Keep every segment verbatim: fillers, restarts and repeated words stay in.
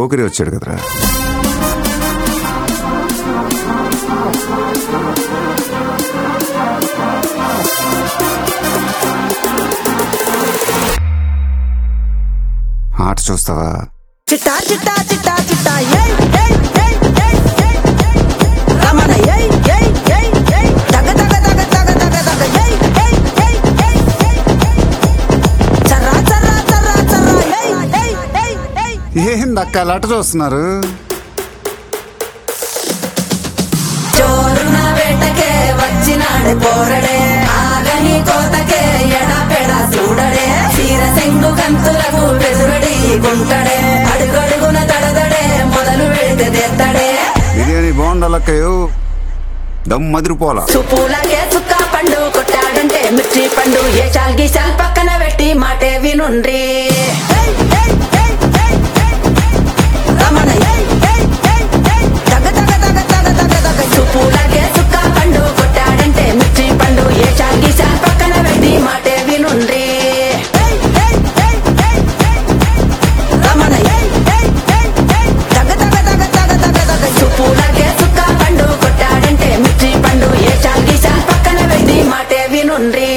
పోకిరి వచ్చాడు కదరా. ఆట చూస్తావా? చిట్టా చిట్టా చిట్టా చిట్టా ఏయ్ ఏయ్ ఏయ్ ఏయ్ ఏయ్ రమణ ఏయ్ ఏయ్ ఏయ్ ఏయ్ తగ తగ తగ తగ తగ తగ ఏయ్ ఏయ్ ఏయ్ ఏయ్ చర్రా చర్రా చర్రా చర్రా ఏయ్ ఏయ్ ఏయ్ ఏయ్ ఏందక్క అలా చూస్తున్నారు? చోరున వేటకే వచ్చినాడు పోరడే ఆగని కోతకే ఎడపెడ చూడడే చీర సెంగు కంతులకు బెదురడి గుంటడే అడుగడుగున తడదడే మొదలు పెడితే తెత్తడే. బిర్యానీ బాగుండాలక్కయ్యో, దమ్ మదిరిపోలా. సుపూలకే చుక్క పండు కొట్టాడంటే మిర్చి పండు ఏ చాల్ గీసాల్ పక్కన పెట్టి మాటే వినుండ్రి. రమణ ఏయ్ ఏయ్ ఏయ్ ఏయ్ తగ తగ తగ తగ తగ తగ సుపూలకే చుక్క పండు కొట్టాడంటే మిర్చి పండు ఏ చాల్ గీసాల్ పక్కన పెట్టి మాటే వినుండ్రి. రమణ ఏయ్ ఏయ్ ఏయ్ ఏయ్ తగ తగ తగ తగ తగ తగ సుపూలకే చుక్క పండు కొట్టాడంటే మిర్చి పండు ఏ చాల్ గీసాల్ పక్కన పెట్టి మాటే వినుండ్రి.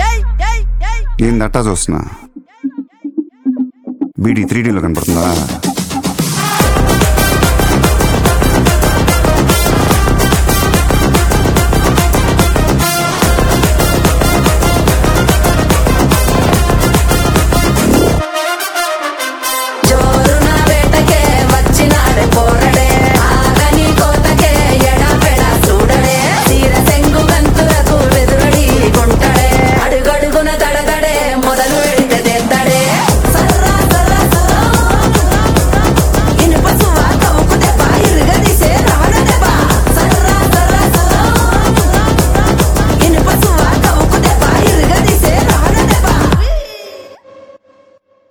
ఏందట్టా చూస్తున్నా? బీడీ త్రీ డీలో కనపడుతుందా?